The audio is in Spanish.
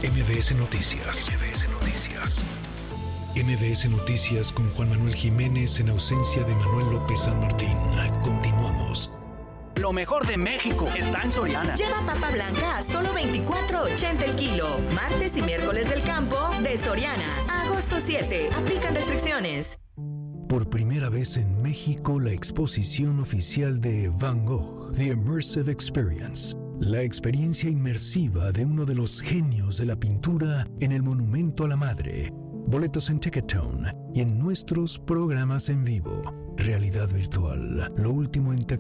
MBS Noticias. MBS Noticias con Juan Manuel Jiménez en ausencia de Manuel López San Martín. Continuamos. Lo mejor de México está en Soriana. Lleva papa blanca a solo $24.80 el kilo. Martes y miércoles del campo de Soriana. A agosto 7. Aplican restricciones. Por primera vez en México, la exposición oficial de Van Gogh, The Immersive Experience. La experiencia inmersiva de uno de los genios de la pintura en el Monumento a la Madre. Boletos en Ticketone y en nuestros programas en vivo. Realidad virtual, lo último en tecnología.